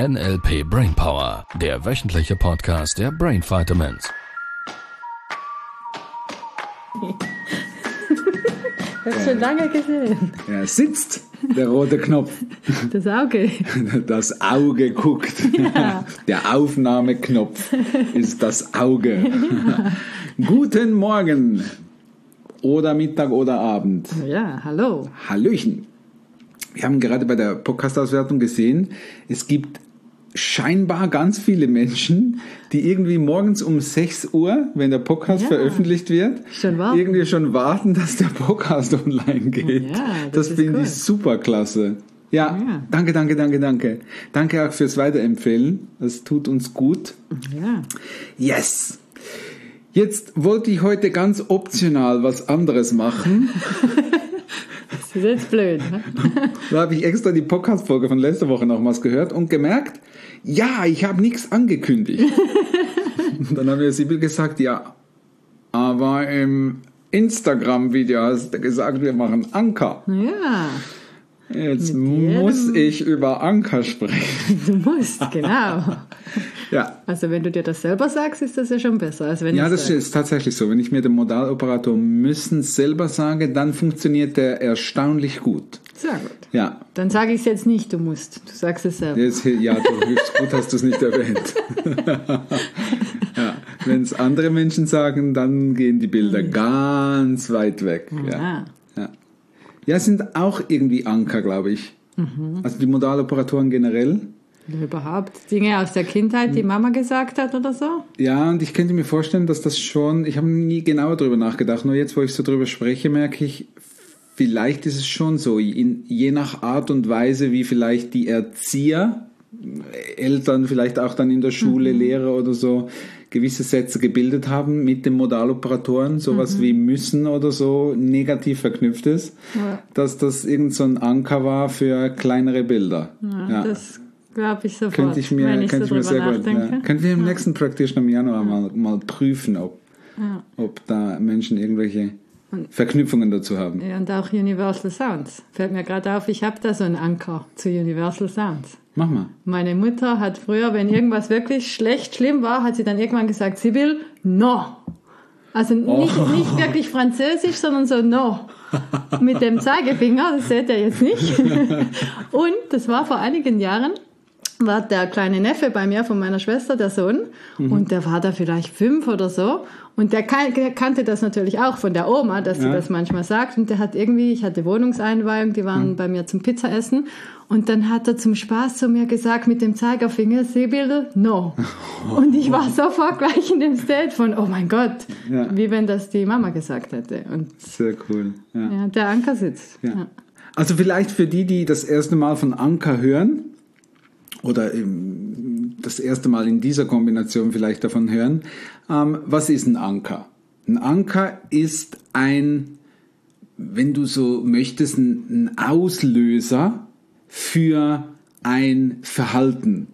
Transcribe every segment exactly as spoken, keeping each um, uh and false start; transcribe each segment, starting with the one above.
N L P Brainpower, der wöchentliche Podcast der Brain Vitamins. Das ist schon lange gesehen. Er sitzt, der rote Knopf. Das Auge. Das Auge guckt. Ja. Der Aufnahmeknopf ist das Auge. Ja. Guten Morgen. Oder Mittag oder Abend. Ja, hallo. Hallöchen. Wir haben gerade bei der Podcast-Auswertung gesehen, es gibt scheinbar ganz viele Menschen, die irgendwie morgens um sechs Uhr, wenn der Podcast ja, veröffentlicht wird, schon irgendwie schon warten, dass der Podcast online geht. Ja, das das finde cool. ich super klasse. Ja, Ja. danke, danke, danke, danke. Danke auch fürs Weiterempfehlen. Das tut uns gut. Ja. Yes! Jetzt wollte ich heute ganz optional was anderes machen. Das ist jetzt blöd. Ne? Da habe ich extra die Podcast-Folge von letzter Woche nochmals gehört und gemerkt, ja, ich habe nichts angekündigt. Und dann haben wir Sibyl gesagt, ja, aber im Instagram-Video hast du gesagt, wir machen Anker. Ja, Jetzt Mit jedem- muss ich über Anker sprechen. du musst, genau. Ja, Also wenn du dir das selber sagst, ist das ja schon besser, als wenn ja, ich das sage. ist tatsächlich so. Wenn ich mir den Modaloperator müssen selber sage, dann funktioniert der erstaunlich gut. Sehr gut. Ja, Dann sage ich es jetzt nicht, du musst. Du sagst es selber. jetzt, ja, du, ist gut, hast du es nicht erwähnt. Ja, wenn es andere Menschen sagen, dann gehen die Bilder ganz weit weg. Ja, Ah. ja. Ja, es sind auch irgendwie Anker, glaube ich. Also die Modaloperatoren generell. Überhaupt Dinge aus der Kindheit, die Mama gesagt hat oder so? Ja, und ich könnte mir vorstellen, dass das schon, ich habe nie genauer darüber nachgedacht, nur jetzt, wo ich so drüber spreche, merke ich, vielleicht ist es schon so, in, je nach Art und Weise, wie vielleicht die Erzieher, Eltern vielleicht auch dann in der Schule, mhm. Lehrer oder so, gewisse Sätze gebildet haben mit den Modaloperatoren, sowas mhm. wie müssen oder so, negativ verknüpft ist, Ja. dass das irgend so ein Anker war für kleinere Bilder. Ja, Ja. das glaube ich sofort. Könnte ich mir, wenn ich könnte so ich mir sehr drüber gut. Ja. nachdenke. Könnten wir im Ja. nächsten Practitioner im Januar mal, mal prüfen, ob, Ja. ob da Menschen irgendwelche Verknüpfungen dazu haben. Ja, und auch Universal Sounds. Fällt mir gerade auf, ich habe da so einen Anker zu Universal Sounds. Mach mal. Meine Mutter hat früher, wenn irgendwas wirklich schlecht, schlimm war, hat sie dann irgendwann gesagt, Sibyl, no. Also nicht, Oh. nicht wirklich französisch, sondern so no. Mit dem Zeigefinger, das seht ihr jetzt nicht. Und das war vor einigen Jahren, war der kleine Neffe bei mir von meiner Schwester, der Sohn, mhm. und der war da vielleicht fünf oder so. Und der kan- der kannte das natürlich auch von der Oma, dass sie Ja. das manchmal sagt. Und der hat irgendwie, ich hatte Wohnungseinweihung, die waren mhm. bei mir zum Pizzaessen. Und dann hat er zum Spaß zu mir gesagt mit dem Zeigefinger, Sibyl, no. Und ich war sofort gleich in dem State von, oh mein Gott, Ja. wie wenn das die Mama gesagt hätte. Und Sehr cool. Ja. ja, der Anker sitzt. Ja. Ja. Also vielleicht für die, die das erste Mal von Anker hören oder ähm, das erste Mal in dieser Kombination vielleicht davon hören, ähm, was ist ein Anker? Ein Anker ist ein, wenn du so möchtest, ein, ein Auslöser für ein Verhalten,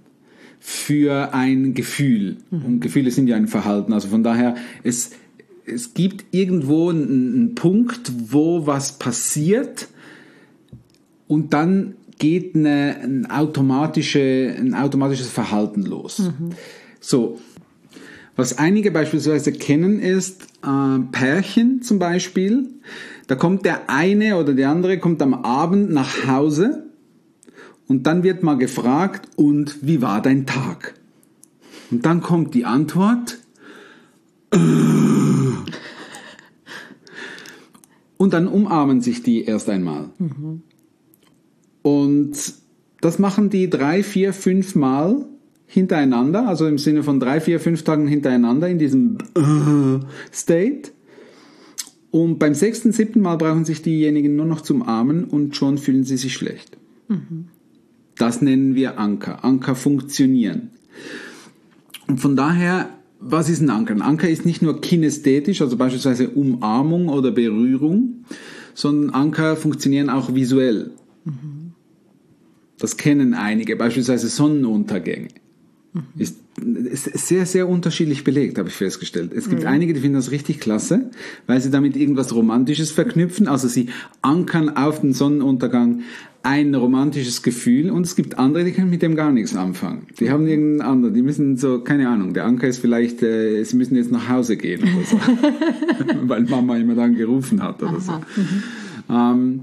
für ein Gefühl. Mhm. Und Gefühle sind ja ein Verhalten. Also von daher, es, es gibt irgendwo einen, einen Punkt, wo was passiert und dann geht eine, ein, automatische, ein automatisches Verhalten los. Mhm. So, was einige beispielsweise kennen ist, äh, Pärchen zum Beispiel, da kommt der eine oder der andere kommt am Abend nach Hause und dann wird mal gefragt, und wie war dein Tag? Und dann kommt die Antwort, äh. Und dann umarmen sich die erst einmal. Mhm. Und das machen die drei, vier, fünf Mal hintereinander, also im Sinne von drei, vier, fünf Tagen hintereinander in diesem äh, State. Und beim sechsten, siebten Mal brauchen sich diejenigen nur noch zum Umarmen und schon fühlen sie sich schlecht. Mhm. Das nennen wir Anker. Anker funktionieren. Und von daher, was ist ein Anker? Ein Anker ist nicht nur kinästhetisch, also beispielsweise Umarmung oder Berührung, sondern Anker funktionieren auch visuell. Mhm. Das kennen einige, beispielsweise Sonnenuntergänge. Mhm. Ist ist sehr, sehr unterschiedlich belegt, habe ich festgestellt. Es gibt mhm. einige, die finden das richtig klasse, weil sie damit irgendwas Romantisches verknüpfen. Also sie ankern auf den Sonnenuntergang ein romantisches Gefühl, und es gibt andere, die können mit dem gar nichts anfangen. Die haben irgendeinen anderen, die müssen so, keine Ahnung, der Anker ist vielleicht, äh, sie müssen jetzt nach Hause gehen oder so, weil Mama immer dann gerufen hat oder so. Mhm. Ähm,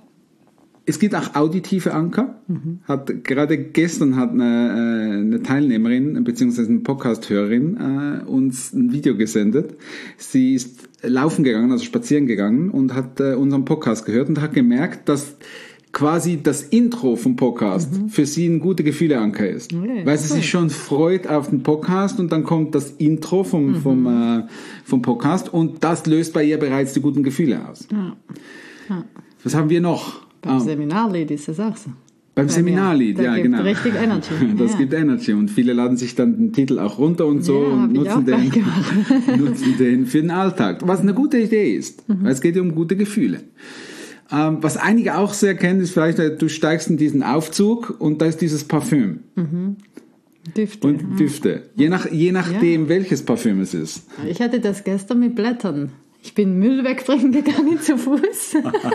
es gibt auch auditive Anker. Mhm. Hat, gerade gestern hat eine, eine Teilnehmerin bzw. eine Podcast-Hörerin äh, uns ein Video gesendet. Sie ist laufen gegangen, also spazieren gegangen, und hat äh, unseren Podcast gehört und hat gemerkt, dass quasi das Intro vom Podcast mhm. für sie ein gute Gefühle-Anker ist. Okay, weil sie cool. sich schon freut auf den Podcast, und dann kommt das Intro vom, mhm. vom, äh, vom Podcast, und das löst bei ihr bereits die guten Gefühle aus. Ja. Ja. Was haben wir noch? Beim ah. Seminarlied ist das auch so. Beim bei Seminarlied, mir. ja, gibt genau. Richtig Energy. Das ja. gibt Energy, und viele laden sich dann den Titel auch runter und so ja, und nutzen den, nutzen den für den Alltag. Was eine gute Idee ist, mhm. weil es geht ja um gute Gefühle. Ähm, was einige auch sehr kennen, ist vielleicht, du steigst in diesen Aufzug und da ist dieses Parfüm. Mhm. Düfte. Und Düfte. Je, nach, je nachdem, ja. welches Parfüm es ist. Ich hatte das gestern mit Blättern. Ich bin Müll wegbringen gegangen zu Fuß.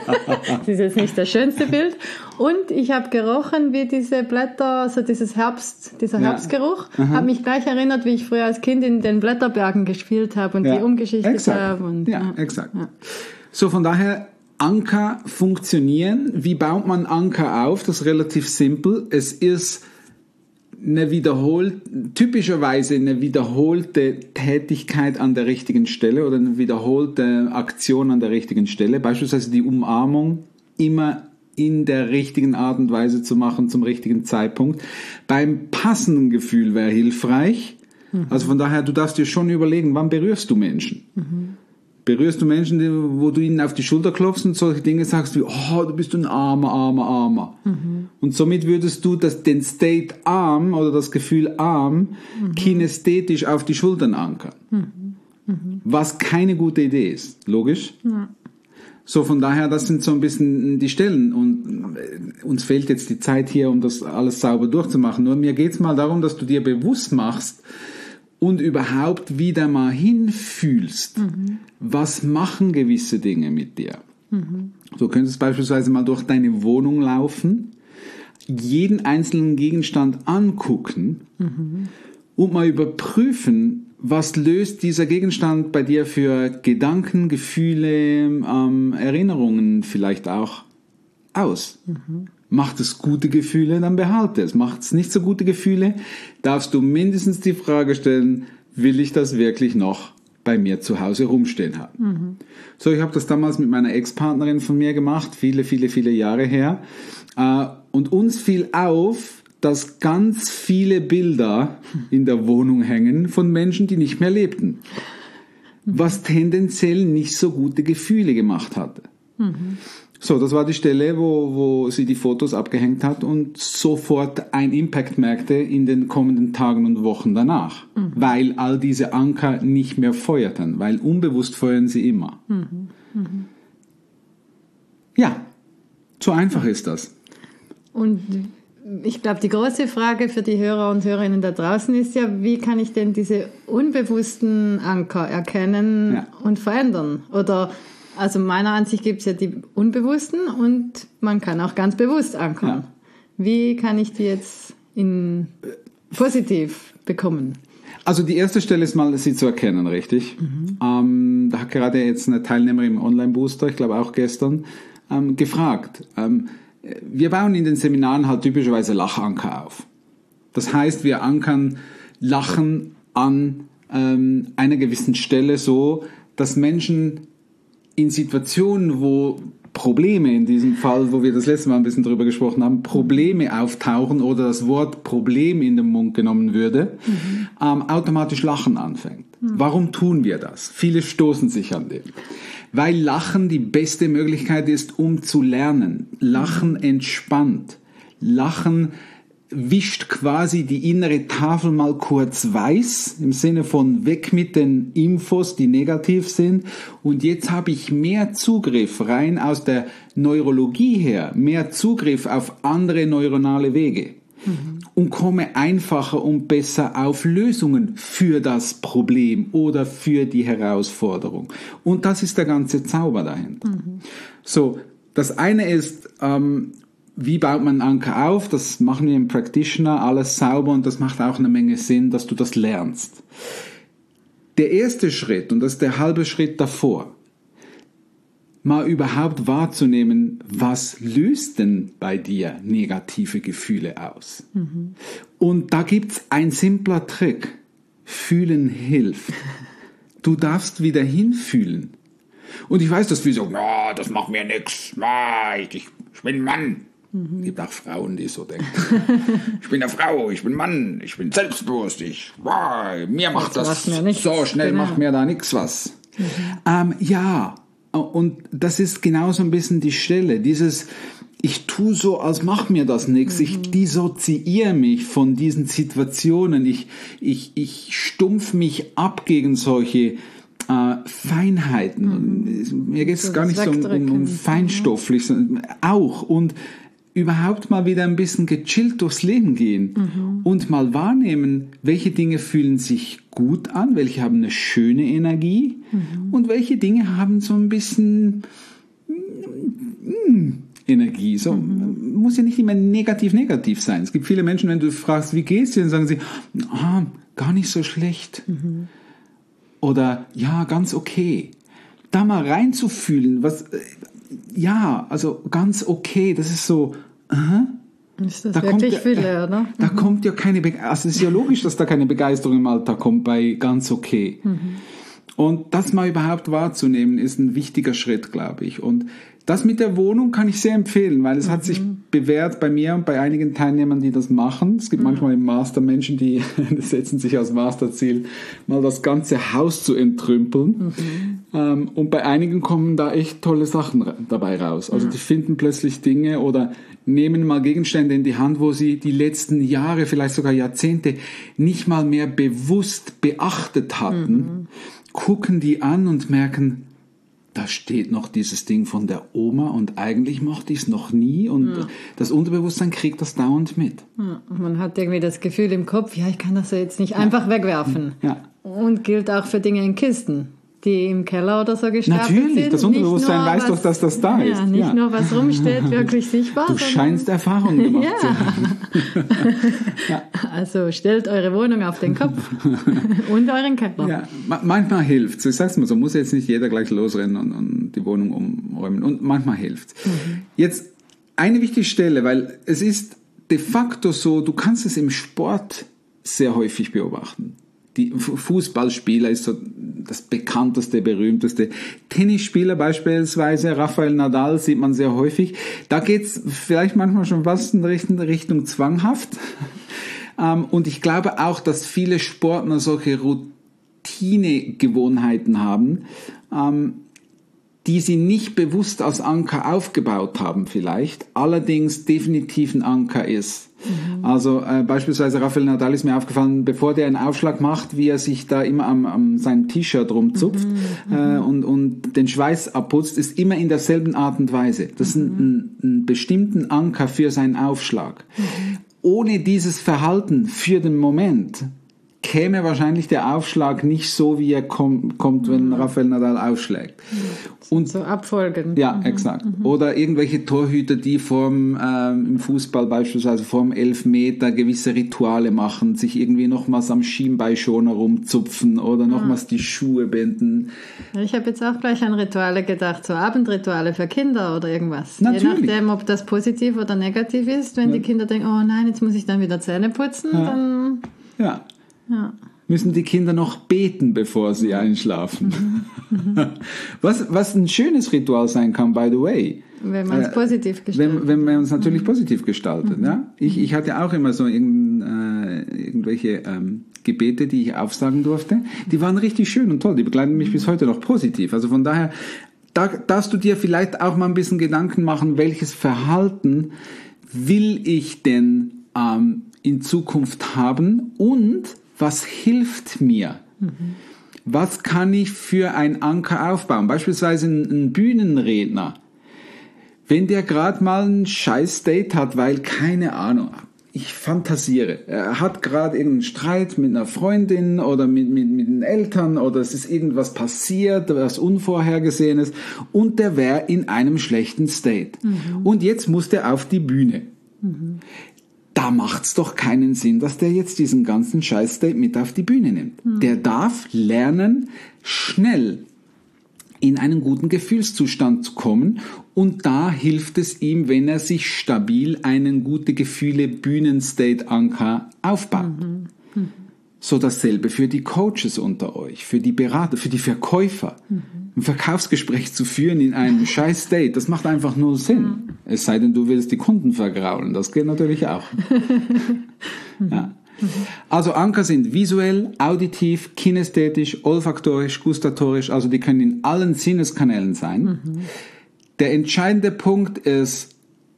Das ist jetzt nicht das schönste Bild. Und ich habe gerochen, wie diese Blätter, so dieses Herbst, dieser ja. Herbstgeruch, hat mich gleich erinnert, wie ich früher als Kind in den Blätterbergen gespielt habe und ja. die umgeschichtet habe. Und, ja, ja, exakt. Ja. So, von daher, Anker funktionieren. Wie baut man Anker auf? Das ist relativ simpel. Es ist eine wiederholt, typischerweise eine wiederholte Tätigkeit an der richtigen Stelle oder eine wiederholte Aktion an der richtigen Stelle. Beispielsweise die Umarmung immer in der richtigen Art und Weise zu machen, zum richtigen Zeitpunkt. Beim passenden Gefühl wäre hilfreich. Mhm. Also von daher, du darfst dir schon überlegen, wann berührst du Menschen? Mhm. Berührst du Menschen, wo du ihnen auf die Schulter klopfst und solche Dinge sagst wie, oh, du bist ein armer, armer, armer. Mhm. Und somit würdest du das, den State arm oder das Gefühl arm mhm. kinästhetisch auf die Schultern ankern. Mhm. Mhm. Was keine gute Idee ist. Logisch? Ja. So, von daher, das sind so ein bisschen die Stellen. Und uns fehlt jetzt die Zeit hier, um das alles sauber durchzumachen. Nur mir geht's mal darum, dass du dir bewusst machst, und überhaupt wieder mal hinfühlst, mhm. was machen gewisse Dinge mit dir. Mhm. Du könntest beispielsweise mal durch deine Wohnung laufen, jeden einzelnen Gegenstand angucken mhm. und mal überprüfen, was löst dieser Gegenstand bei dir für Gedanken, Gefühle, ähm, Erinnerungen vielleicht auch aus. Mhm. Macht es gute Gefühle, dann behalte es. Macht es nicht so gute Gefühle, darfst du mindestens die Frage stellen, will ich das wirklich noch bei mir zu Hause rumstehen haben? Mhm. So, ich habe das damals mit meiner Ex-Partnerin von mir gemacht, viele, viele, viele Jahre her. Und uns fiel auf, dass ganz viele Bilder in der Wohnung hängen von Menschen, die nicht mehr lebten. Was tendenziell nicht so gute Gefühle gemacht hatte. Mhm. So, das war die Stelle, wo, wo sie die Fotos abgehängt hat und sofort einen Impact merkte in den kommenden Tagen und Wochen danach. Mhm. Weil all diese Anker nicht mehr feuerten, weil unbewusst feuern sie immer. Mhm. Mhm. Ja, so einfach ist das. Und ich glaube, die große Frage für die Hörer und Hörerinnen da draußen ist ja, wie kann ich denn diese unbewussten Anker erkennen ja. und verändern? Oder also meiner Ansicht gibt es ja die unbewussten und man kann auch ganz bewusst ankern. Ja. Wie kann ich die jetzt in positiv bekommen? Also die erste Stelle ist mal, sie zu erkennen, richtig? Mhm. Ähm, da hat gerade jetzt eine Teilnehmerin im Online-Booster, ich glaube auch gestern, ähm, gefragt. Ähm, wir bauen in den Seminaren halt typischerweise Lachanker auf. Das heißt, wir ankern Lachen an ähm, einer gewissen Stelle so, dass Menschen in Situationen, wo Probleme, in diesem Fall, wo wir das letzte Mal ein bisschen drüber gesprochen haben, Probleme auftauchen oder das Wort Problem in den Mund genommen würde, mhm. ähm, automatisch Lachen anfängt. Mhm. Warum tun wir das? Viele stoßen sich an dem. Weil Lachen die beste Möglichkeit ist, um zu lernen. Lachen mhm. entspannt. Lachen wischt quasi die innere Tafel mal kurz weiß, im Sinne von weg mit den Infos, die negativ sind. Und jetzt habe ich mehr Zugriff rein aus der Neurologie her, mehr Zugriff auf andere neuronale Wege. mhm. und komme einfacher und besser auf Lösungen für das Problem oder für die Herausforderung. Und das ist der ganze Zauber dahinter. Mhm. So, das eine ist, ähm, wie baut man einen Anker auf? Das machen wir im Practitioner, alles sauber, und das macht auch eine Menge Sinn, dass du das lernst. Der erste Schritt, und das ist der halbe Schritt davor, mal überhaupt wahrzunehmen, was löst denn bei dir negative Gefühle aus? Mhm. Und da gibt's ein simpler Trick. Fühlen hilft. Du darfst wieder hinfühlen. Und ich weiß, dass wir sagen, no, das macht mir nix, no, ich, ich bin Mann. Mhm. Es gibt auch Frauen, die so denken. Ich bin eine Frau, ich bin Mann, ich bin selbstbewusst, ich, wow, mir macht das, das mir so schnell, genau. macht mir da nichts was. Mhm. Ähm, ja, und das ist genau so ein bisschen die Stelle, dieses, ich tue so, als macht mir das nichts, mhm. ich dissoziiere mich von diesen Situationen, ich, ich, ich stumpf mich ab gegen solche äh, Feinheiten. Mhm. Mir geht es gar nicht so um, um, um feinstofflich, sondern auch, und überhaupt mal wieder ein bisschen gechillt durchs Leben gehen mhm. und mal wahrnehmen, welche Dinge fühlen sich gut an, welche haben eine schöne Energie mhm. und welche Dinge haben so ein bisschen mm, Energie. So, mhm. muss ja nicht immer negativ negativ sein. Es gibt viele Menschen, wenn du fragst, wie geht's dir, dann sagen sie, ah, gar nicht so schlecht. Mhm. Oder ja, ganz okay. Da mal reinzufühlen, was ja, also ganz okay, das ist so, aha. Ist das da wirklich viel, ja, oder? Da mhm. kommt ja keine Begeisterung, also es ist ja logisch, dass da keine Begeisterung im Alltag kommt bei ganz okay. Mhm. Und das mal überhaupt wahrzunehmen, ist ein wichtiger Schritt, glaube ich. Und das mit der Wohnung kann ich sehr empfehlen, weil es mhm. hat sich bewährt bei mir und bei einigen Teilnehmern, die das machen. Es gibt mhm. manchmal im Master Menschen, die setzen sich als Masterziel, mal das ganze Haus zu entrümpeln. Mhm. Ähm, und bei einigen kommen da echt tolle Sachen dabei raus. Also ja. die finden plötzlich Dinge oder nehmen mal Gegenstände in die Hand, wo sie die letzten Jahre, vielleicht sogar Jahrzehnte, nicht mal mehr bewusst beachtet hatten, mhm. gucken die an und merken, da steht noch dieses Ding von der Oma und eigentlich mochte ich es noch nie, und ja. das Unterbewusstsein kriegt das dauernd mit. Ja, man hat irgendwie das Gefühl im Kopf, ja, ich kann das ja jetzt nicht ja. einfach wegwerfen. Ja. Und gilt auch für Dinge in Kisten, die im Keller oder so gestapelt sind. Natürlich, das Unterbewusstsein nur, weiß was, doch, dass das da ja, ist. Nicht ja. nur, was rumsteht, wirklich sichtbar. Du scheinst Erfahrungen gemacht zu haben. ja. Also stellt eure Wohnung auf den Kopf und euren Keller. Ja, manchmal hilft es. Ich sag's mal so, muss jetzt nicht jeder gleich losrennen und, und die Wohnung umräumen. Und manchmal hilft es. Mhm. Jetzt eine wichtige Stelle, weil es ist de facto so, du kannst es im Sport sehr häufig beobachten. Die Fußballspieler ist so das bekannteste, berühmteste. Tennisspieler beispielsweise, Rafael Nadal sieht man sehr häufig. Da geht's vielleicht manchmal schon fast in Richtung, Richtung zwanghaft. Und ich glaube auch, dass viele Sportler solche Routinegewohnheiten haben, die sie nicht bewusst als Anker aufgebaut haben vielleicht, allerdings definitiv ein Anker ist. Mhm. Also äh, beispielsweise Rafael Nadal ist mir aufgefallen, bevor der einen Aufschlag macht, wie er sich da immer am, am seinem T-Shirt rumzupft mhm. äh, und, und den Schweiß abputzt, ist immer in derselben Art und Weise. Das ist mhm. ein, ein bestimmten Anker für seinen Aufschlag. Mhm. Ohne dieses Verhalten für den Moment käme wahrscheinlich der Aufschlag nicht so, wie er kommt, kommt wenn mhm. Rafael Nadal aufschlägt. Und so abfolgen. Ja, mhm. exakt. Mhm. Oder irgendwelche Torhüter, die vorm, ähm, im Fußball beispielsweise vorm Elfmeter gewisse Rituale machen, sich irgendwie nochmals am Schienbeinschoner rumzupfen oder nochmals mhm. die Schuhe binden. Ich habe jetzt auch gleich an Rituale gedacht, so Abendrituale für Kinder oder irgendwas. Natürlich. Je nachdem, ob das positiv oder negativ ist. Wenn ja. die Kinder denken, oh nein, jetzt muss ich dann wieder Zähne putzen, ja. dann... Ja. Ja. Müssen die Kinder noch beten, bevor sie einschlafen. Mhm. Mhm. Was, was ein schönes Ritual sein kann, by the way. Wenn man es äh, positiv gestaltet. Wenn, wenn man es natürlich mhm. positiv gestaltet. Mhm. Ja? Ich, ich hatte auch immer so irgend, äh, irgendwelche ähm, Gebete, die ich aufsagen durfte. Die waren richtig schön und toll. Die begleiten mich bis heute noch positiv. Also von daher, da darfst du dir vielleicht auch mal ein bisschen Gedanken machen, welches Verhalten will ich denn ähm, in Zukunft haben und was hilft mir? Mhm. Was kann ich für einen Anker aufbauen? Beispielsweise ein, ein Bühnenredner. Wenn der gerade mal ein scheiß Date hat, weil, keine Ahnung, ich fantasiere. Er hat gerade irgendeinen Streit mit einer Freundin oder mit, mit, mit den Eltern oder es ist irgendwas passiert, was Unvorhergesehenes und der wäre in einem schlechten State. Mhm. Und jetzt muss der auf die Bühne. Mhm. Da macht's doch keinen Sinn, dass der jetzt diesen ganzen Scheiß-State mit auf die Bühne nimmt. Mhm. Der darf lernen, schnell in einen guten Gefühlszustand zu kommen und da hilft es ihm, wenn er sich stabil einen gute Gefühle Bühnen-State-Anker aufbaut. Mhm. Mhm. So dasselbe für die Coaches unter euch, für die Berater, für die Verkäufer. Mhm. Ein Verkaufsgespräch zu führen in einem Scheiß-State, das macht einfach nur Sinn. Mhm. Es sei denn, du willst die Kunden vergraulen, das geht natürlich auch. Ja. Also Anker sind visuell, auditiv, kinästhetisch, olfaktorisch, gustatorisch, also die können in allen Sinneskanälen sein. Mhm. Der entscheidende Punkt ist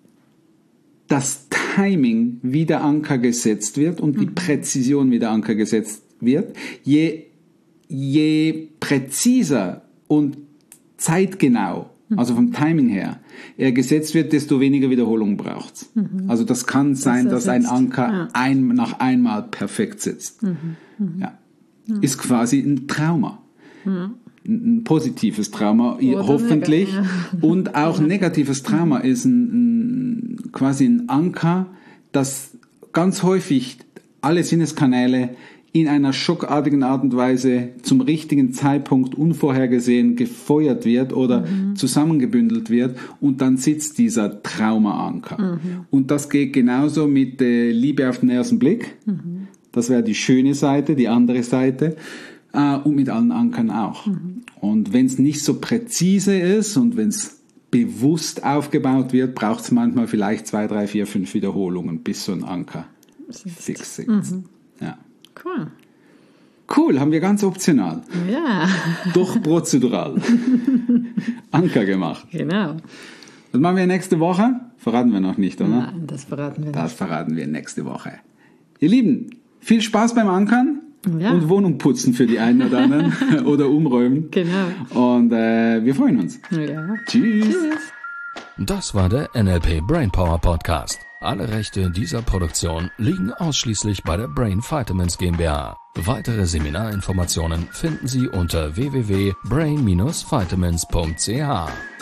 das Timing, wie der Anker gesetzt wird und mhm. die Präzision, wie der Anker gesetzt wird. Je, je präziser und zeitgenau, also vom Timing her, er gesetzt wird, desto weniger Wiederholung braucht's. Mhm. Also das kann sein, das dass ein Anker ja. ein, nach einmal perfekt sitzt. Mhm. Mhm. Ja. Mhm. Ist quasi ein Trauma. Mhm. Ein, ein positives Trauma, Oder hoffentlich. Ja. Und auch ein negatives Trauma ist ein, ein, quasi ein Anker, das ganz häufig alle Sinneskanäle in einer schockartigen Art und Weise zum richtigen Zeitpunkt unvorhergesehen gefeuert wird oder mhm. zusammengebündelt wird und dann sitzt dieser Traumaanker. Mhm. Und das geht genauso mit äh, Liebe auf den ersten Blick. Mhm. Das wäre die schöne Seite, die andere Seite. Äh, und mit allen Ankern auch. Mhm. Und wenn es nicht so präzise ist und wenn es bewusst aufgebaut wird, braucht es manchmal vielleicht zwei, drei, vier, fünf Wiederholungen, bis so ein Anker fix sitzt. Mhm. Ja. Cool. Cool, haben wir ganz optional. Ja. Doch prozedural. Anker gemacht. Genau. Was machen wir nächste Woche? Verraten wir noch nicht, oder? Nein, das verraten wir nicht. Das verraten wir nächste Woche. Ihr Lieben, viel Spaß beim Ankern ja. und Wohnung putzen für die einen oder anderen oder umräumen. Genau. Und äh, wir freuen uns. Ja. Tschüss. Tschüss. Das war der N L P Brainpower Podcast. Alle Rechte dieser Produktion liegen ausschließlich bei der Brain Vitamins GmbH. Weitere Seminarinformationen finden Sie unter w w w punkt brain dash vitamins punkt c h.